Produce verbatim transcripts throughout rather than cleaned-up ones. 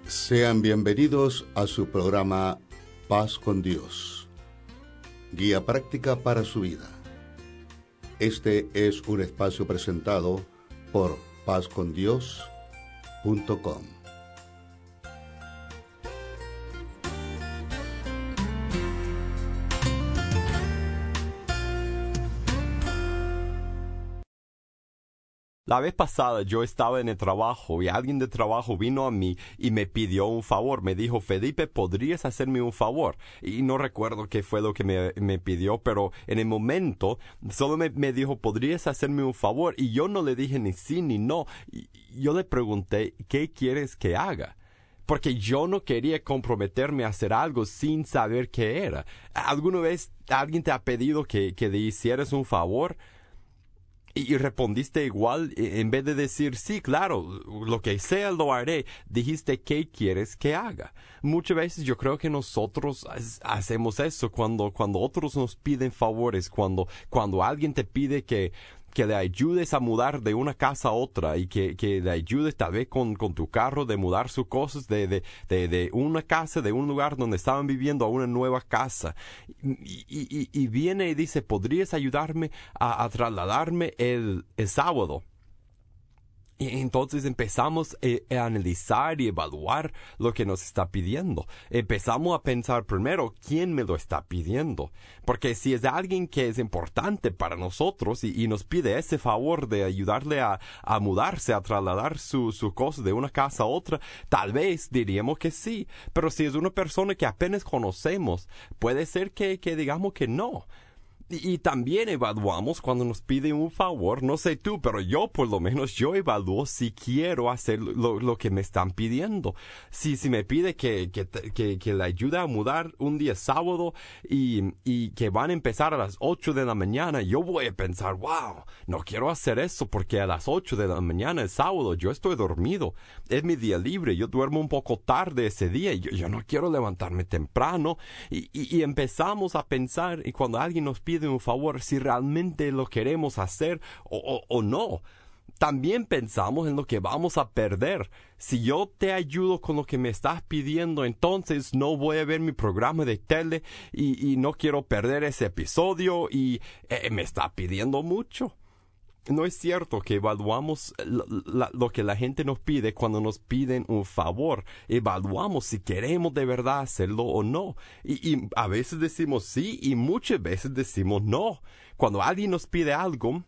Sean bienvenidos a su programa Paz con Dios, guía práctica para su vida. Este es un espacio presentado por paz con dios punto com. La vez pasada yo estaba en el trabajo y alguien de trabajo vino a mí y me pidió un favor. Me dijo, Felipe, ¿podrías hacerme un favor? Y no recuerdo qué fue lo que me, me pidió, pero en el momento solo me, me dijo, ¿podrías hacerme un favor? Y yo no le dije ni sí ni no. Y yo le pregunté, ¿qué quieres que haga? Porque yo no quería comprometerme a hacer algo sin saber qué era. ¿Alguna vez alguien te ha pedido que, que le hicieras un favor? Y respondiste igual, en vez de decir, sí, claro, lo que sea lo haré, dijiste, ¿qué quieres que haga? Muchas veces yo creo que nosotros hacemos eso cuando, cuando otros nos piden favores, cuando, cuando alguien te pide que, que le ayudes a mudar de una casa a otra y que, que le ayudes tal vez con, con tu carro de mudar sus cosas de, de, de, de una casa, de un lugar donde estaban viviendo a una nueva casa. Y, y, y viene y dice, ¿podrías ayudarme a, a trasladarme el, el sábado? Y entonces empezamos a analizar y evaluar lo que nos está pidiendo. Empezamos a pensar primero, ¿quién me lo está pidiendo? Porque si es alguien que es importante para nosotros y, y nos pide ese favor de ayudarle a, a mudarse, a trasladar su, su cosa de una casa a otra, tal vez diríamos que sí. Pero si es una persona que apenas conocemos, puede ser que, que digamos que no. Y, y también evaluamos cuando nos piden un favor, no sé tú, pero yo por lo menos yo evalúo si quiero hacer lo, lo que me están pidiendo. Si, si me pide que, que, que, que le ayude a mudar un día sábado y, y que van a empezar a las ocho de la mañana, yo voy a pensar, wow, no quiero hacer eso porque a las ocho de la mañana el sábado yo estoy dormido. Es mi día libre, yo duermo un poco tarde ese día y yo, yo no quiero levantarme temprano. Y, y, y empezamos a pensar, y cuando alguien nos pide de un favor, si realmente lo queremos hacer o, o, o no. También pensamos en lo que vamos a perder. Si yo te ayudo con lo que me estás pidiendo, entonces no voy a ver mi programa de tele y, y no quiero perder ese episodio y eh, me está pidiendo mucho. No es cierto que evaluamos la, la, lo que la gente nos pide cuando nos piden un favor. Evaluamos si queremos de verdad hacerlo o no. Y, y a veces decimos sí y muchas veces decimos no. Cuando alguien nos pide algo,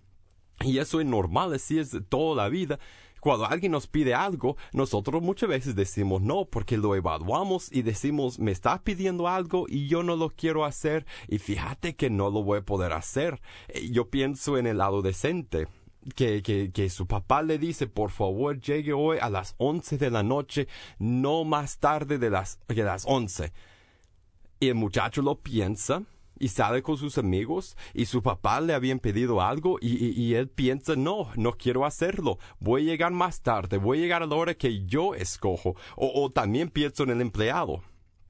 y eso es normal, así es toda la vida, cuando alguien nos pide algo, nosotros muchas veces decimos no, porque lo evaluamos y decimos, me estás pidiendo algo y yo no lo quiero hacer, y fíjate que no lo voy a poder hacer. Yo pienso en el adolescente, que, que, que su papá le dice, por favor, llegue hoy a las once de la noche, no más tarde de las, de las once. Y el muchacho lo piensa, y sale con sus amigos, y su papá le habían pedido algo, y, y, y él piensa, no, no quiero hacerlo, voy a llegar más tarde, voy a llegar a la hora que yo escojo. O, o también pienso en el empleado,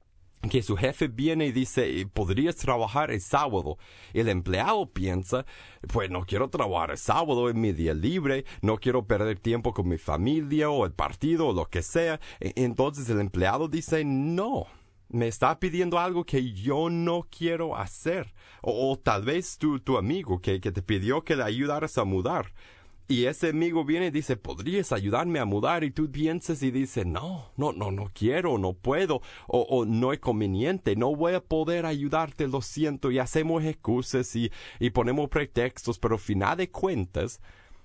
que su jefe viene y dice, ¿podrías trabajar el sábado? El empleado piensa, pues no quiero trabajar el sábado, es mi día libre, no quiero perder tiempo con mi familia, o el partido, o lo que sea. Entonces el empleado dice, no, me está pidiendo algo que yo no quiero hacer. O, o tal vez tu, tu amigo que, que te pidió que le ayudaras a mudar. Y ese amigo viene y dice, ¿podrías ayudarme a mudar? Y tú piensas y dices, no, no, no, no quiero, no puedo. O, o no es conveniente, no voy a poder ayudarte, lo siento. Y hacemos excusas y, y ponemos pretextos, pero al final de cuentas,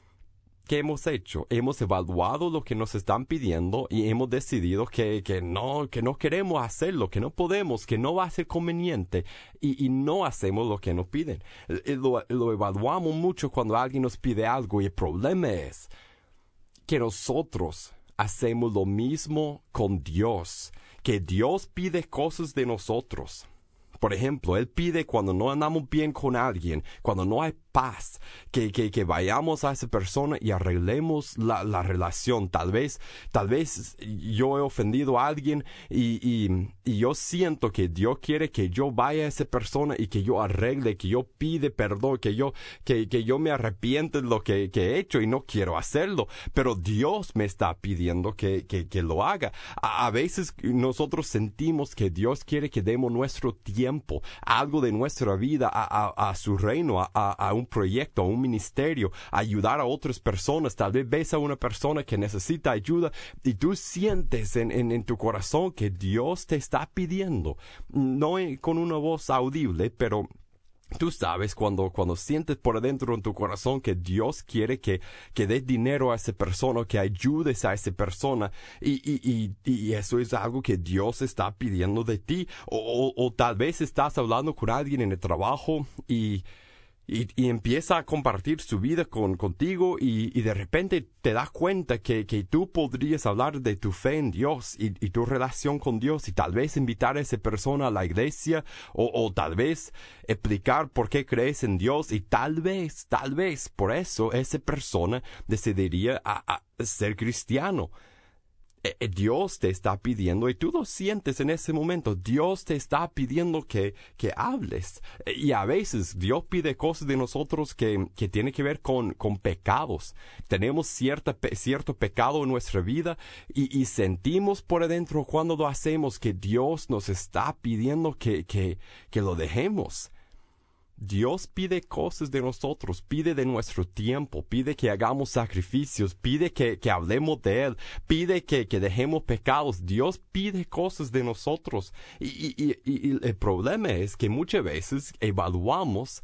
¿qué hemos hecho? Hemos evaluado lo que nos están pidiendo y hemos decidido que, que no, que no queremos hacerlo, que no podemos, que no va a ser conveniente y, y no hacemos lo que nos piden. Lo, lo evaluamos mucho cuando alguien nos pide algo y el problema es que nosotros hacemos lo mismo con Dios, que Dios pide cosas de nosotros. Por ejemplo, Él pide cuando no andamos bien con alguien, cuando no hay paz, que, que, que vayamos a esa persona y arreglemos la, la relación. Tal vez, tal vez yo he ofendido a alguien y, y, y yo siento que Dios quiere que yo vaya a esa persona y que yo arregle, que yo pide perdón, que yo, que, que yo me arrepiento de lo que, que he hecho y no quiero hacerlo. Pero Dios me está pidiendo que, que, que lo haga. A, a veces nosotros sentimos que Dios quiere que demos nuestro tiempo, algo de nuestra vida a, a, a su reino, a, a un proyecto, a un ministerio, a ayudar a otras personas. Tal vez ves a una persona que necesita ayuda y tú sientes en, en, en tu corazón que Dios te está pidiendo, no con una voz audible, pero tú sabes cuando, cuando sientes por adentro en tu corazón que Dios quiere que, que des dinero a esa persona, que ayudes a esa persona, y, y, y, y eso es algo que Dios está pidiendo de ti. O, o, o tal vez estás hablando con alguien en el trabajo y Y, y empieza a compartir su vida con, contigo y, y de repente te das cuenta que, que tú podrías hablar de tu fe en Dios y, y tu relación con Dios y tal vez invitar a esa persona a la iglesia o, o tal vez explicar por qué crees en Dios y tal vez, tal vez por eso esa persona decidiría a, a ser cristiano. Dios te está pidiendo, y tú lo sientes en ese momento, Dios te está pidiendo que, que hables. Y a veces Dios pide cosas de nosotros que, que tienen que ver con, con pecados. Tenemos cierta, cierto pecado en nuestra vida y, y sentimos por adentro cuando lo hacemos que Dios nos está pidiendo que, que, que lo dejemos. Dios pide cosas de nosotros, pide de nuestro tiempo, pide que hagamos sacrificios, pide que, que hablemos de Él, pide que, que dejemos pecados. Dios pide cosas de nosotros. Y, y, y, y el problema es que muchas veces evaluamos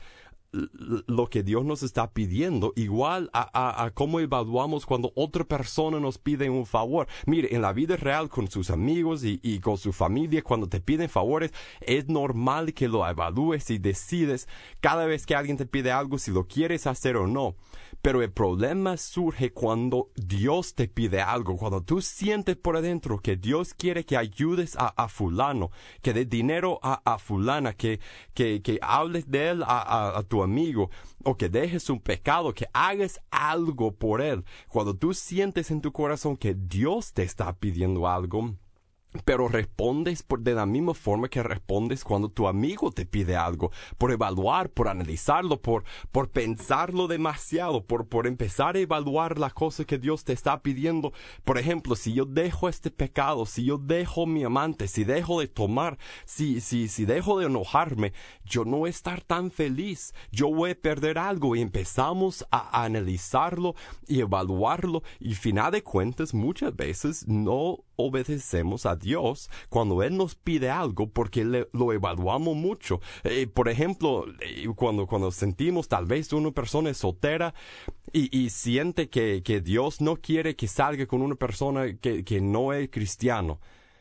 lo que Dios nos está pidiendo igual a, a, a cómo evaluamos cuando otra persona nos pide un favor. Mire, en la vida real con sus amigos y, y con su familia, cuando te piden favores, es normal que lo evalúes y decides cada vez que alguien te pide algo si lo quieres hacer o no. Pero el problema surge cuando Dios te pide algo, cuando tú sientes por adentro que Dios quiere que ayudes a, a fulano, que des dinero a, a fulana, que, que, que hables de él a, a, a tu amigo, o que dejes un pecado, que hagas algo por él. Cuando tú sientes en tu corazón que Dios te está pidiendo algo, pero respondes por, de la misma forma que respondes cuando tu amigo te pide algo, por evaluar, por analizarlo, por, por pensarlo demasiado, por, por empezar a evaluar las cosas que Dios te está pidiendo. Por ejemplo, si yo dejo este pecado, si yo dejo mi amante, si dejo de tomar, si, si, si dejo de enojarme, yo no voy a estar tan feliz, yo voy a perder algo. Y empezamos a, a analizarlo y evaluarlo, y final de cuentas muchas veces no obedecemos a Dios cuando Él nos pide algo porque le, lo evaluamos mucho. Eh, por ejemplo, eh, cuando, cuando sentimos tal vez una persona es soltera y, y siente que, que Dios no quiere que salga con una persona que, que no es cristiano.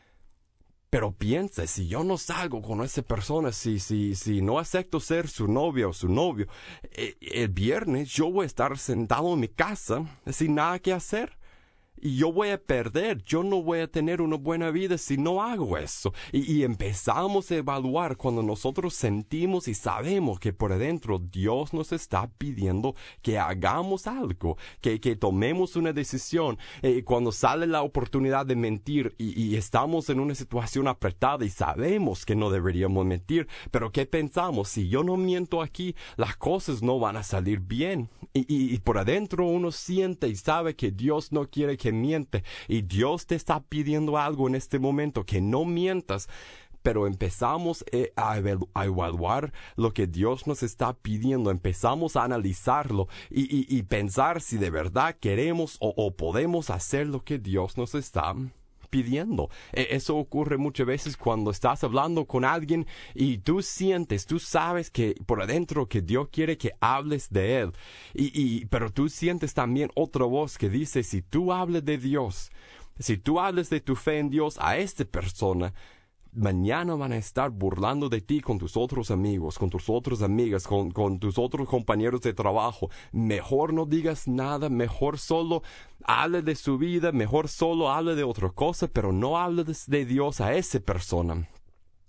Pero piensa, si yo no salgo con esa persona, si, si, si no acepto ser su novia o su novio, eh, el viernes yo voy a estar sentado en mi casa sin nada que hacer. Y yo voy a perder, yo no voy a tener una buena vida si no hago eso. Y, y empezamos a evaluar cuando nosotros sentimos y sabemos que por adentro Dios nos está pidiendo que hagamos algo, que, que tomemos una decisión. Eh, cuando sale la oportunidad de mentir y, y estamos en una situación apretada y sabemos que no deberíamos mentir, pero ¿qué pensamos? Si yo no miento aquí, las cosas no van a salir bien. Y, y, y por adentro uno siente y sabe que Dios no quiere que miente, y Dios te está pidiendo algo en este momento, que no mientas. Pero empezamos a evaluar lo que Dios nos está pidiendo, empezamos a analizarlo y, y, y pensar si de verdad queremos o, o podemos hacer lo que Dios nos está pidiendo. Eso ocurre muchas veces cuando estás hablando con alguien y tú sientes, tú sabes que por adentro que Dios quiere que hables de Él. Y, y, pero tú sientes también otra voz que dice, si tú hables de Dios, si tú hables de tu fe en Dios a esta persona, mañana van a estar burlando de ti con tus otros amigos, con tus otras amigas, con, con tus otros compañeros de trabajo. Mejor no digas nada, mejor solo hable de su vida, mejor solo hable de otra cosa, pero no hable de, de Dios a esa persona.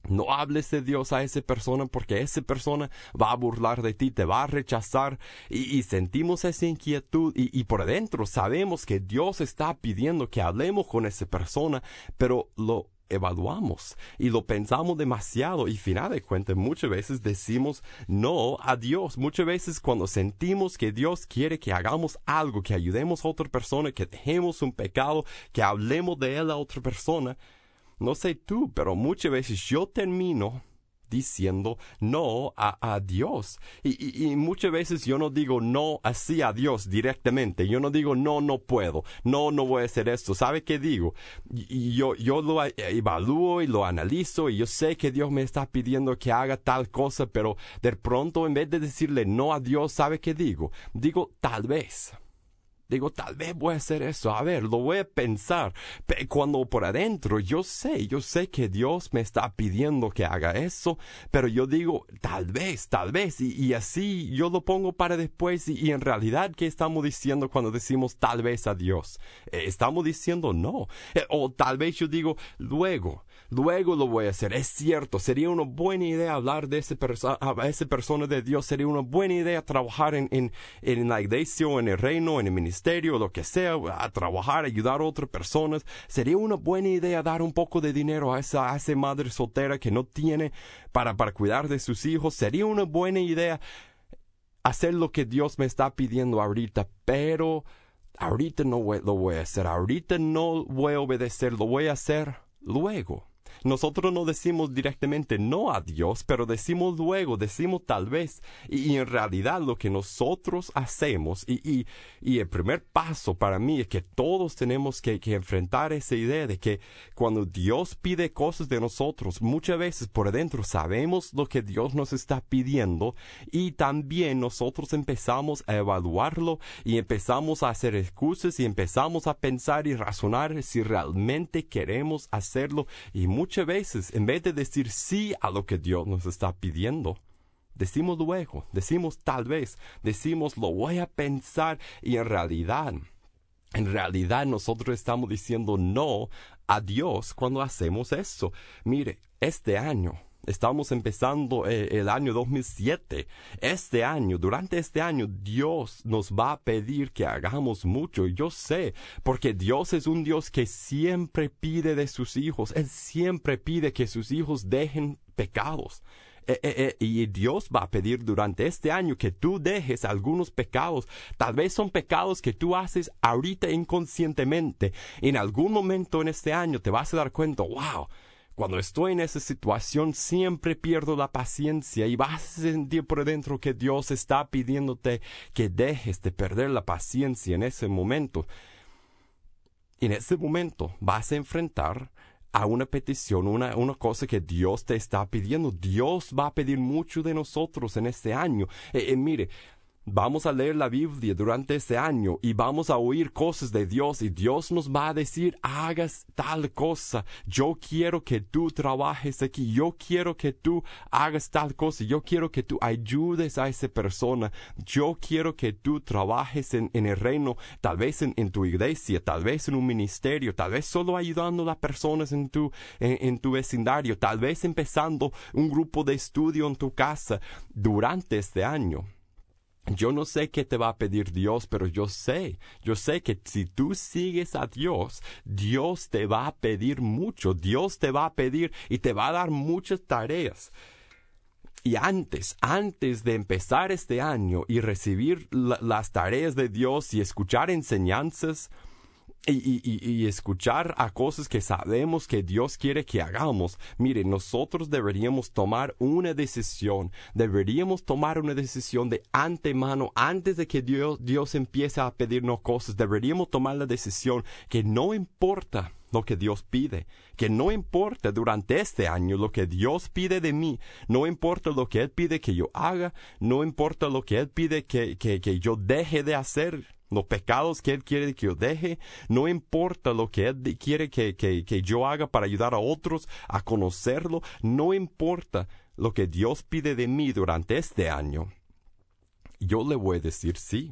No hables de Dios a esa persona porque esa persona va a burlar de ti, te va a rechazar y, y sentimos esa inquietud y, y por adentro sabemos que Dios está pidiendo que hablemos con esa persona, pero lo evaluamos y lo pensamos demasiado y final de cuentas muchas veces decimos no a Dios. Muchas veces cuando sentimos que Dios quiere que hagamos algo, que ayudemos a otra persona, que dejemos un pecado, que hablemos de él a otra persona, no sé tú, pero muchas veces yo termino diciendo no a, a Dios. Y, y, y muchas veces yo no digo no así a Dios directamente. Yo no digo no, no puedo. No, no voy a hacer esto. ¿Sabe qué digo? Y, y yo, yo lo evalúo y lo analizo y yo sé que Dios me está pidiendo que haga tal cosa, pero de pronto en vez de decirle no a Dios, ¿sabe qué digo? Digo tal vez. Digo, tal vez voy a hacer eso. A ver, lo voy a pensar. Pero cuando por adentro yo sé, yo sé que Dios me está pidiendo que haga eso, pero yo digo, tal vez, tal vez, y, y así yo lo pongo para después. Y, y en realidad, ¿qué estamos diciendo cuando decimos tal vez a Dios? Eh, estamos diciendo no. Eh, o tal vez yo digo, luego. Luego lo voy a hacer. Es cierto, sería una buena idea hablar de ese perso- a esa persona de Dios. Sería una buena idea trabajar en, en, en la iglesia o en el reino, en el ministerio, lo que sea, a trabajar, ayudar a otras personas. Sería una buena idea dar un poco de dinero a esa, a esa madre soltera que no tiene para, para cuidar de sus hijos. Sería una buena idea hacer lo que Dios me está pidiendo ahorita, pero ahorita no voy, lo voy a hacer. Ahorita no voy a obedecer, lo voy a hacer luego. Nosotros no decimos directamente no a Dios, pero decimos luego, decimos tal vez. Y, y en realidad lo que nosotros hacemos, y, y, y el primer paso para mí es que todos tenemos que, que enfrentar esa idea de que cuando Dios pide cosas de nosotros, muchas veces por dentro sabemos lo que Dios nos está pidiendo y también nosotros empezamos a evaluarlo y empezamos a hacer excusas y empezamos a pensar y razonar si realmente queremos hacerlo. Y muchas veces, en vez de decir sí a lo que Dios nos está pidiendo, decimos luego, decimos tal vez, decimos lo voy a pensar y en realidad, en realidad nosotros estamos diciendo no a Dios cuando hacemos eso. Mire, este año, estamos empezando eh, el año dos mil siete. Este año, durante este año, Dios nos va a pedir que hagamos mucho. Yo sé, porque Dios es un Dios que siempre pide de sus hijos. Él siempre pide que sus hijos dejen pecados. Eh, eh, eh, y Dios va a pedir durante este año que tú dejes algunos pecados. Tal vez son pecados que tú haces ahorita inconscientemente. En algún momento en este año te vas a dar cuenta, wow, cuando estoy en esa situación siempre pierdo la paciencia y vas a sentir por dentro que Dios está pidiéndote que dejes de perder la paciencia en ese momento. En ese momento vas a enfrentar a una petición, una, una cosa que Dios te está pidiendo. Dios va a pedir mucho de nosotros en este año. Eh, eh, mire, vamos a leer la Biblia durante este año y vamos a oír cosas de Dios y Dios nos va a decir, hagas tal cosa. Yo quiero que tú trabajes aquí. Yo quiero que tú hagas tal cosa. Yo quiero que tú ayudes a esa persona. Yo quiero que tú trabajes en, en el reino, tal vez en, en tu iglesia, tal vez en un ministerio, tal vez solo ayudando a las personas en tu, en, en tu vecindario, tal vez empezando un grupo de estudio en tu casa durante este año. Yo no sé qué te va a pedir Dios, pero yo sé, yo sé que si tú sigues a Dios, Dios te va a pedir mucho, Dios te va a pedir y te va a dar muchas tareas. Y antes, antes de empezar este año y recibir la, las tareas de Dios y escuchar enseñanzas, Y, y, y escuchar a cosas que sabemos que Dios quiere que hagamos, mire, nosotros deberíamos tomar una decisión, deberíamos tomar una decisión de antemano, antes de que Dios, Dios empiece a pedirnos cosas, deberíamos tomar la decisión que no importa lo que Dios pide, que no importa durante este año lo que Dios pide de mí, no importa lo que Él pide que yo haga, no importa lo que Él pide que, que, que yo deje de hacer, los pecados que Él quiere que yo deje, no importa lo que Él quiere que, que, que yo haga para ayudar a otros a conocerlo, no importa lo que Dios pide de mí durante este año, yo le voy a decir sí.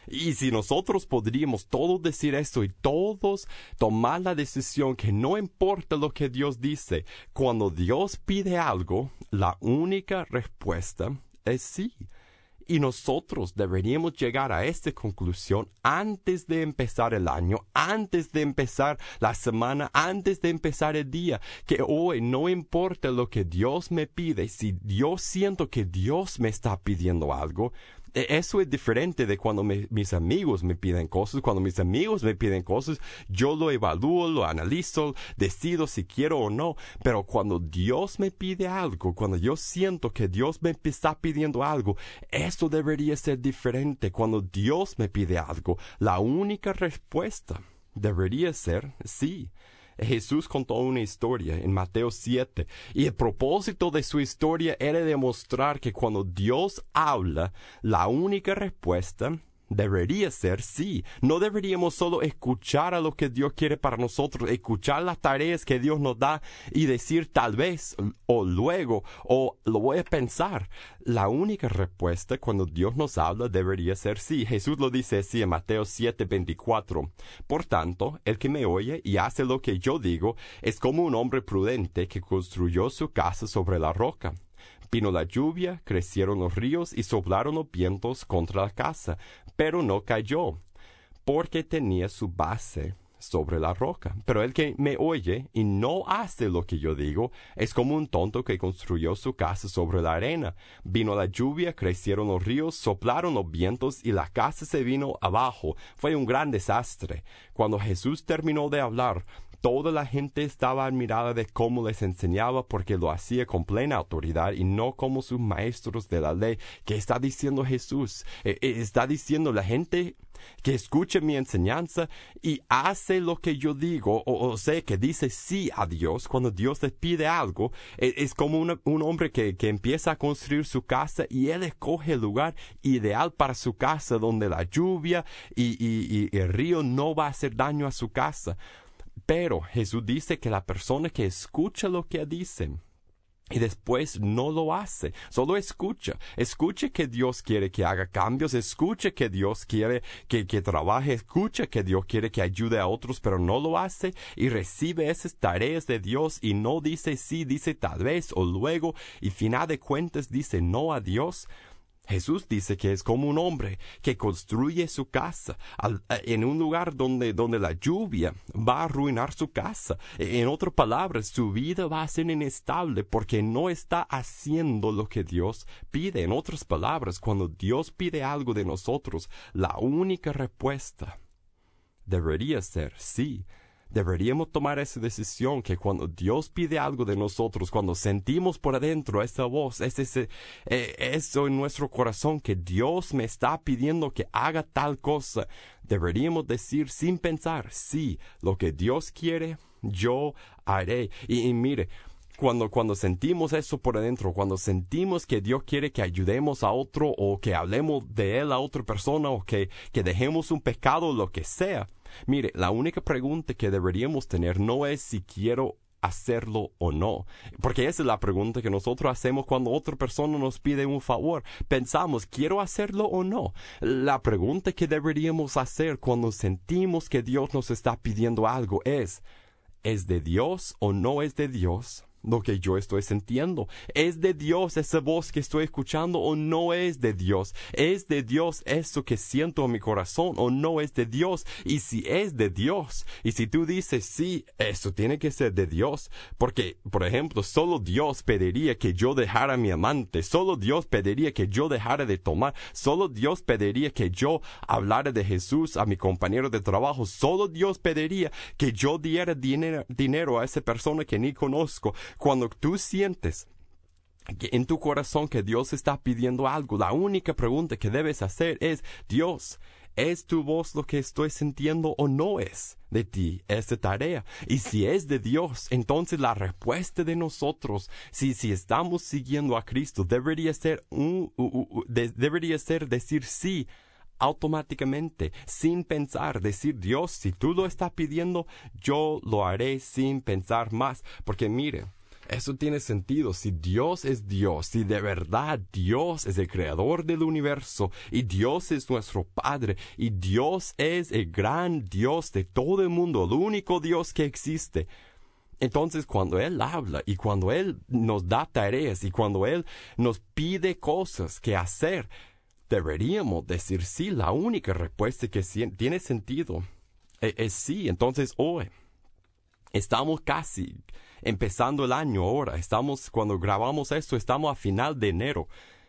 Y si nosotros podríamos todos decir eso y todos tomar la decisión que no importa lo que Dios dice, cuando Dios pide algo, la única respuesta es sí. Y nosotros deberíamos llegar a esta conclusión antes de empezar el año, antes de empezar la semana, antes de empezar el día, que hoy no importa lo que Dios me pide, si yo siento que Dios me está pidiendo algo, eso es diferente de cuando me, mis amigos me piden cosas. Cuando mis amigos me piden cosas, yo lo evalúo, lo analizo, decido si quiero o no. Pero cuando Dios me pide algo, cuando yo siento que Dios me está pidiendo algo, eso debería ser diferente. Cuando Dios me pide algo, la única respuesta debería ser sí. Jesús contó una historia en Mateo siete, y el propósito de su historia era demostrar que cuando Dios habla, la única respuesta debería ser sí. No deberíamos solo escuchar a lo que Dios quiere para nosotros, escuchar las tareas que Dios nos da y decir tal vez, o luego, o lo voy a pensar. La única respuesta cuando Dios nos habla debería ser sí. Jesús lo dice así en Mateo siete veinticuatro. Por tanto, el que me oye y hace lo que yo digo es como un hombre prudente que construyó su casa sobre la roca. Vino la lluvia, crecieron los ríos y soplaron los vientos contra la casa, pero no cayó, porque tenía su base sobre la roca. Pero el que me oye y no hace lo que yo digo, es como un tonto que construyó su casa sobre la arena. Vino la lluvia, crecieron los ríos, soplaron los vientos y la casa se vino abajo. Fue un gran desastre. Cuando Jesús terminó de hablar, toda la gente estaba admirada de cómo les enseñaba, porque lo hacía con plena autoridad y no como sus maestros de la ley. ¿Qué está diciendo Jesús? Eh, eh, está diciendo la gente que escuche mi enseñanza y hace lo que yo digo, o, o sea, que dice sí a Dios cuando Dios les pide algo. Es, es como una, un hombre que, que empieza a construir su casa y él escoge el lugar ideal para su casa, donde la lluvia y, y, y el río no va a hacer daño a su casa. Pero Jesús dice que la persona que escucha lo que dicen y después no lo hace, solo escucha, escucha que Dios quiere que haga cambios, escucha que Dios quiere que, que trabaje, escucha que Dios quiere que ayude a otros, pero no lo hace y recibe esas tareas de Dios y no dice sí, dice tal vez o luego, y final de cuentas dice no a Dios. Jesús dice que es como un hombre que construye su casa al, en un lugar donde, donde la lluvia va a arruinar su casa. En otras palabras, su vida va a ser inestable porque no está haciendo lo que Dios pide. En otras palabras, cuando Dios pide algo de nosotros, la única respuesta debería ser sí. Deberíamos tomar esa decisión que cuando Dios pide algo de nosotros, cuando sentimos por adentro esa voz, ese, ese, eh, eso en nuestro corazón, que Dios me está pidiendo que haga tal cosa, deberíamos decir sin pensar, sí, lo que Dios quiere, yo haré. Y, y mire, Cuando, cuando sentimos eso por adentro, cuando sentimos que Dios quiere que ayudemos a otro o que hablemos de Él a otra persona o que, que dejemos un pecado, lo que sea, mire, la única pregunta que deberíamos tener no es si quiero hacerlo o no, porque esa es la pregunta que nosotros hacemos cuando otra persona nos pide un favor. Pensamos, ¿quiero hacerlo o no? La pregunta que deberíamos hacer cuando sentimos que Dios nos está pidiendo algo es, ¿es de Dios o no es de Dios lo que yo estoy sintiendo? ¿Es de Dios esa voz que estoy escuchando o no es de Dios? ¿Es de Dios eso que siento en mi corazón o no es de Dios? Y si es de Dios, y si tú dices sí, eso tiene que ser de Dios, porque, por ejemplo, solo Dios pediría que yo dejara a mi amante, solo Dios pediría que yo dejara de tomar, solo Dios pediría que yo hablara de Jesús a mi compañero de trabajo, solo Dios pediría que yo diera dinero, dinero a esa persona que ni conozco. Cuando tú sientes que en tu corazón que Dios está pidiendo algo, la única pregunta que debes hacer es, Dios, ¿es tu voz lo que estoy sintiendo o no es de ti esta tarea? Y si es de Dios, entonces la respuesta de nosotros, si, si estamos siguiendo a Cristo, debería ser, un, uh, uh, de, debería ser decir sí automáticamente, sin pensar, decir, Dios, si tú lo estás pidiendo, yo lo haré sin pensar más. Porque mire, Eso tiene sentido. Si Dios es Dios, si de verdad Dios es el creador del universo y Dios es nuestro Padre y Dios es el gran Dios de todo el mundo, el único Dios que existe, entonces cuando Él habla y cuando Él nos da tareas y cuando Él nos pide cosas que hacer, deberíamos decir sí. La única respuesta que tiene sentido es, es sí. Entonces hoy estamos casi empezando el año ahora. Estamos, cuando grabamos esto, estamos a final de enero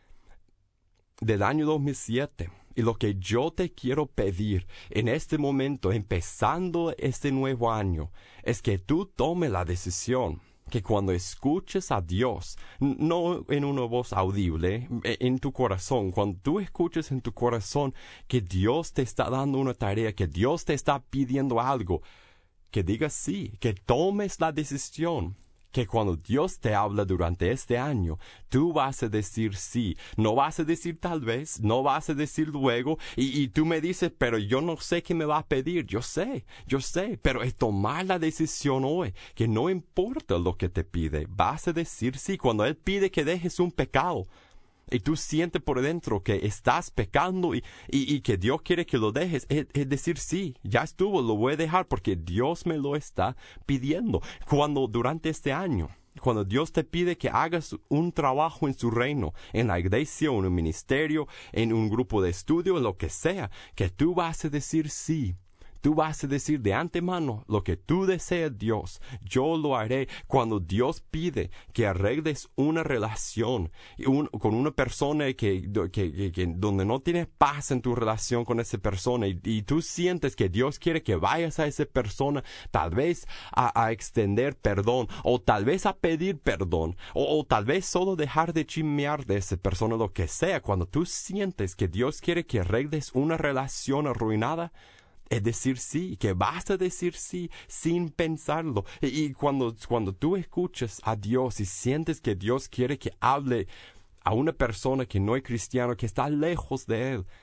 del año dos mil siete. Y lo que yo te quiero pedir en este momento, empezando este nuevo año, es que tú tomes la decisión que cuando escuches a Dios, no en una voz audible, en tu corazón, cuando tú escuches en tu corazón que Dios te está dando una tarea, que Dios te está pidiendo algo, que digas sí, que tomes la decisión, que cuando Dios te habla durante este año, tú vas a decir sí. No vas a decir tal vez, no vas a decir luego, y, y tú me dices, pero yo no sé qué me va a pedir. Yo sé, yo sé, pero es tomar la decisión hoy, que no importa lo que te pide, vas a decir sí. Cuando Él pide que dejes un pecado, y tú sientes por dentro que estás pecando y, y, y que Dios quiere que lo dejes, es, es decir, sí, ya estuvo, lo voy a dejar porque Dios me lo está pidiendo. Cuando durante este año, cuando Dios te pide que hagas un trabajo en su reino, en la iglesia, en un ministerio, en un grupo de estudio, lo que sea, que tú vas a decir sí. Tú vas a decir de antemano lo que tú deseas, Dios. Yo lo haré. Cuando Dios pide que arregles una relación un, con una persona que, que, que, que donde no tienes paz en tu relación con esa persona y, y tú sientes que Dios quiere que vayas a esa persona, tal vez a, a extender perdón o tal vez a pedir perdón o, o tal vez solo dejar de chismear de esa persona, lo que sea. Cuando tú sientes que Dios quiere que arregles una relación arruinada, es decir sí, que vas a decir sí sin pensarlo. Y, y cuando, cuando tú escuchas a Dios y sientes que Dios quiere que hable a una persona que no es cristiano, que está lejos de Él,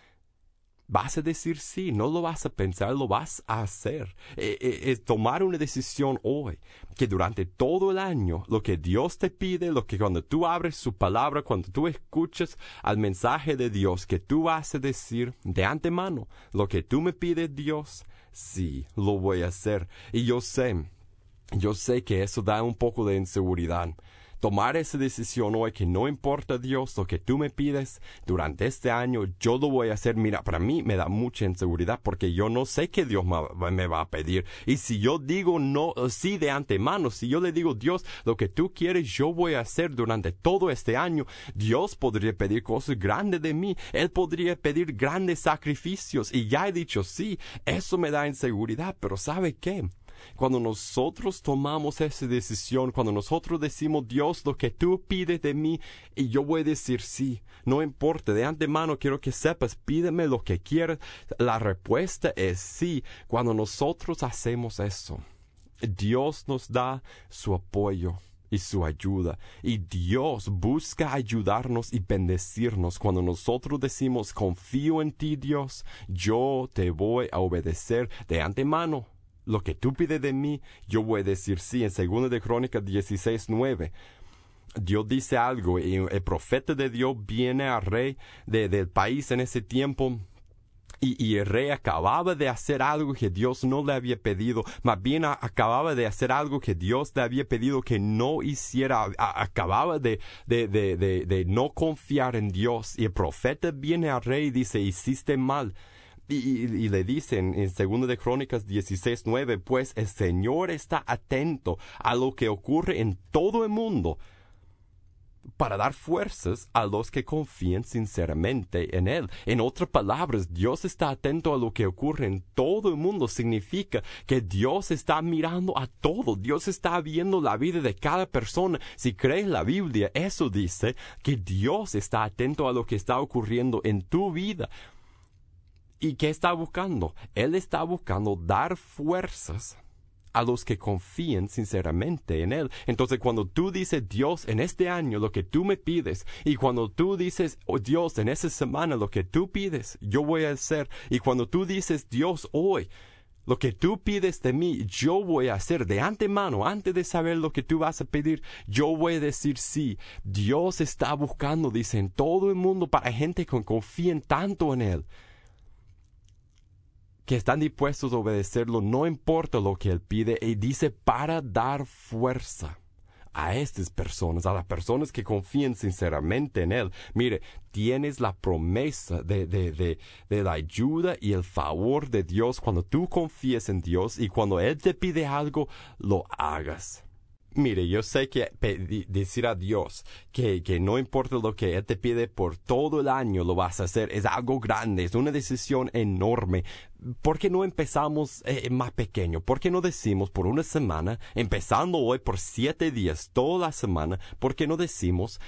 vas a decir sí, no lo vas a pensar, lo vas a hacer. Es eh, eh, tomar una decisión hoy, que durante todo el año, lo que Dios te pide, lo que cuando tú abres su palabra, cuando tú escuchas al mensaje de Dios, que tú vas a decir de antemano, lo que tú me pides, Dios, sí, lo voy a hacer. Y yo sé, yo sé que eso da un poco de inseguridad. Tomar esa decisión hoy, que no importa, Dios, lo que tú me pides durante este año, yo lo voy a hacer. Mira, para mí me da mucha inseguridad porque yo no sé qué Dios me va a pedir. Y si yo digo no, sí de antemano, si yo le digo, Dios, lo que tú quieres, yo voy a hacer durante todo este año, Dios podría pedir cosas grandes de mí. Él podría pedir grandes sacrificios. Y ya he dicho sí, eso me da inseguridad. Pero ¿sabe qué? Cuando nosotros tomamos esa decisión, cuando nosotros decimos, Dios, lo que tú pides de mí, y yo voy a decir sí, no importa, de antemano quiero que sepas, pídeme lo que quieras, la respuesta es sí. Cuando nosotros hacemos eso, Dios nos da su apoyo y su ayuda, y Dios busca ayudarnos y bendecirnos. Cuando nosotros decimos, confío en ti, Dios, yo te voy a obedecer de antemano. Lo que tú pides de mí, yo voy a decir sí. En segunda de Crónicas dieciséis nueve, Dios dice algo, y el profeta de Dios viene al rey de, del país en ese tiempo, y, y el rey acababa de hacer algo que Dios no le había pedido, más bien a, acababa de hacer algo que Dios le había pedido que no hiciera, a, acababa de, de, de, de, de no confiar en Dios, y el profeta viene al rey y dice, hiciste mal. Y, y, y le dicen en segunda de Crónicas dieciséis nueve, pues el Señor está atento a lo que ocurre en todo el mundo para dar fuerzas a los que confían sinceramente en Él. En otras palabras, Dios está atento a lo que ocurre en todo el mundo. Significa que Dios está mirando a todo. Dios está viendo la vida de cada persona. Si crees la Biblia, eso dice que Dios está atento a lo que está ocurriendo en tu vida. ¿Y qué está buscando? Él está buscando dar fuerzas a los que confíen sinceramente en Él. Entonces, cuando tú dices, Dios, en este año lo que tú me pides, y cuando tú dices, oh, Dios, en esta semana lo que tú pides, yo voy a hacer, y cuando tú dices, Dios, hoy, Lo que tú pides de mí, yo voy a hacer de antemano, antes de saber lo que tú vas a pedir, yo voy a decir sí. Dios está buscando, dice, en todo el mundo para gente que confíen tanto en Él, que están dispuestos a obedecerlo, no importa lo que Él pide, y dice para dar fuerza a estas personas, a las personas que confían sinceramente en Él. Mire, tienes la promesa de, de, de, de la ayuda y el favor de Dios cuando tú confíes en Dios y cuando Él te pide algo, lo hagas. Mire, yo sé que pedir, decir a Dios que, que no importa lo que Él te pide por todo el año lo vas a hacer, es algo grande, es una decisión enorme. ¿Por qué no empezamos eh, más pequeño? ¿Por qué no decimos por una semana, empezando hoy por siete días, toda la semana, por qué no decimos,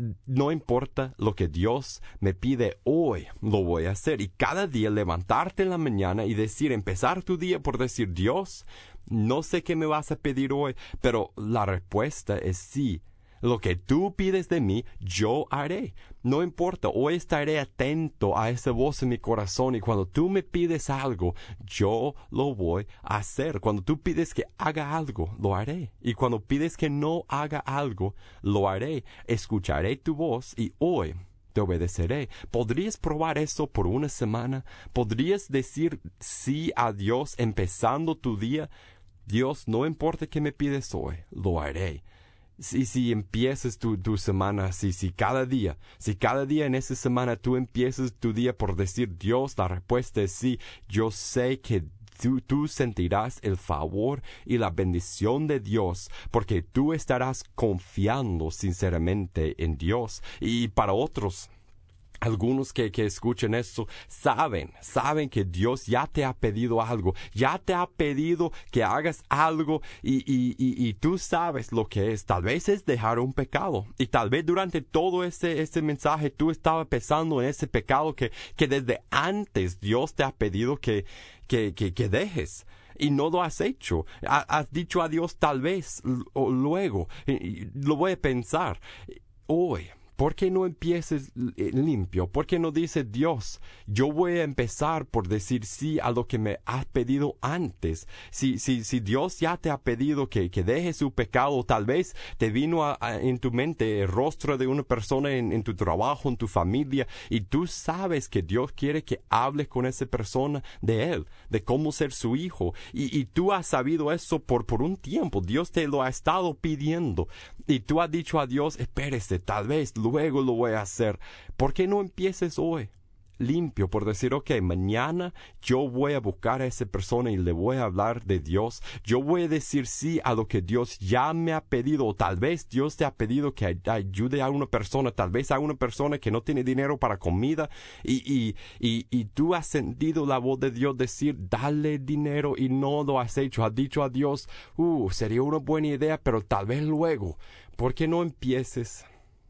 no importa lo que Dios me pide hoy, lo voy a hacer? Y cada día levantarte en la mañana y decir, empezar tu día por decir, Dios, no sé qué me vas a pedir hoy, pero la respuesta es sí. Lo que tú pides de mí, yo haré. No importa, hoy estaré atento a esa voz en mi corazón y cuando tú me pides algo, yo lo voy a hacer. Cuando tú pides que haga algo, lo haré. Y cuando pides que no haga algo, lo haré. Escucharé tu voz y hoy te obedeceré. ¿Podrías probar eso por una semana? ¿Podrías decir sí a Dios empezando tu día? Dios, no importa qué me pides hoy, lo haré. Si, si empiezas tu, tu semana, si, si cada día, si cada día en esa semana tú empiezas tu día por decir, Dios, la respuesta es sí, yo sé que Tú, tú sentirás el favor y la bendición de Dios porque tú estarás confiando sinceramente en Dios. Y para otros, algunos que, que escuchen esto, saben, saben que Dios ya te ha pedido algo, ya te ha pedido que hagas algo y, y, y, y tú sabes lo que es. Tal vez es dejar un pecado y tal vez durante todo ese, ese mensaje tú estabas pensando en ese pecado que, que desde antes Dios te ha pedido que, que, que, que dejes. Y no lo has hecho. Has dicho a Dios tal vez o luego. Lo voy a pensar. Hoy, ¿por qué no empieces limpio? ¿Por qué no dices, Dios, yo voy a empezar por decir sí a lo que me has pedido antes? Si, si, si Dios ya te ha pedido que, que dejes su pecado, tal vez te vino a, a, en tu mente el rostro de una persona en, en tu trabajo, en tu familia, y tú sabes que Dios quiere que hables con esa persona de Él, de cómo ser su hijo. Y, y tú has sabido eso por, por un tiempo. Dios te lo ha estado pidiendo. Y tú has dicho a Dios, espérese, tal vez luego lo voy a hacer. ¿Por qué no empieces hoy limpio por decir, ok, mañana yo voy a buscar a esa persona y le voy a hablar de Dios? Yo voy a decir sí a lo que Dios ya me ha pedido. O tal vez Dios te ha pedido que ayude a una persona, tal vez a una persona que no tiene dinero para comida y, y, y, y tú has sentido la voz de Dios decir, dale dinero y no lo has hecho. Has dicho a Dios, uh, sería una buena idea, pero tal vez luego. ¿Por qué no empieces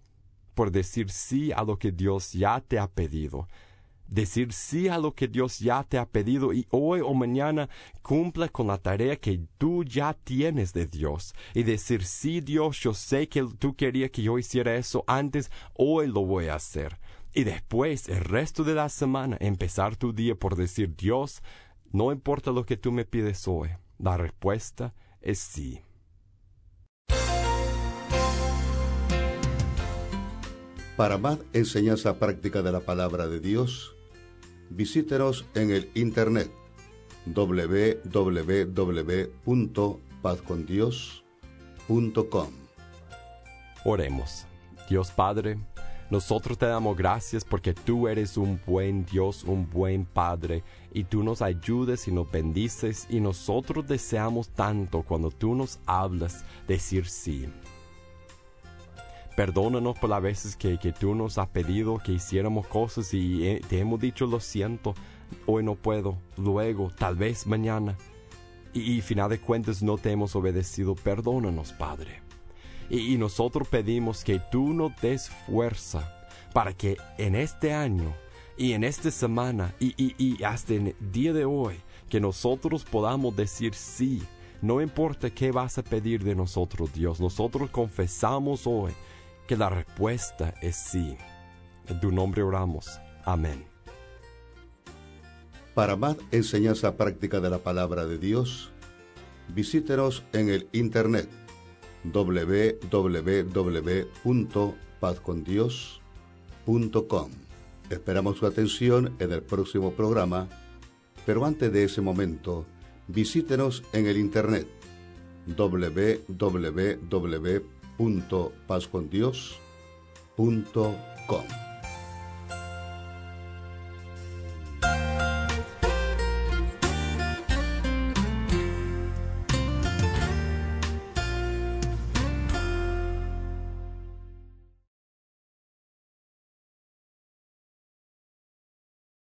por decir sí a lo que Dios ya te ha pedido? Decir sí a lo que Dios ya te ha pedido y hoy o mañana cumpla con la tarea que tú ya tienes de Dios. Y decir sí, Dios, yo sé que tú querías que yo hiciera eso antes, hoy lo voy a hacer. Y después, el resto de la semana, empezar tu día por decir, Dios, no importa lo que tú me pides hoy, la respuesta es sí. Para más enseñanza práctica de la palabra de Dios, visítenos en el internet doble u doble u doble u punto paz con dios punto com. Oremos. Dios Padre, nosotros te damos gracias porque tú eres un buen Dios, un buen Padre, y tú nos ayudes y nos bendices, y nosotros deseamos tanto cuando tú nos hablas decir sí. Perdónanos por las veces que, que tú nos has pedido que hiciéramos cosas y eh, te hemos dicho lo siento, hoy no puedo, luego, tal vez mañana. Y, y final de cuentas no te hemos obedecido. Perdónanos, Padre. Y, y nosotros pedimos que tú nos des fuerza para que en este año y en esta semana y, y, y hasta el día de hoy, que nosotros podamos decir sí. No importa qué vas a pedir de nosotros, Dios. Nosotros confesamos hoy que la respuesta es sí. En tu nombre oramos. Amén. Para más enseñanza práctica de la palabra de Dios, visítenos en el internet doble u doble u doble u punto paz con dios punto com. Esperamos su atención en el próximo programa, pero antes de ese momento, visítenos en el internet doble u doble u doble u punto paz con dios punto com.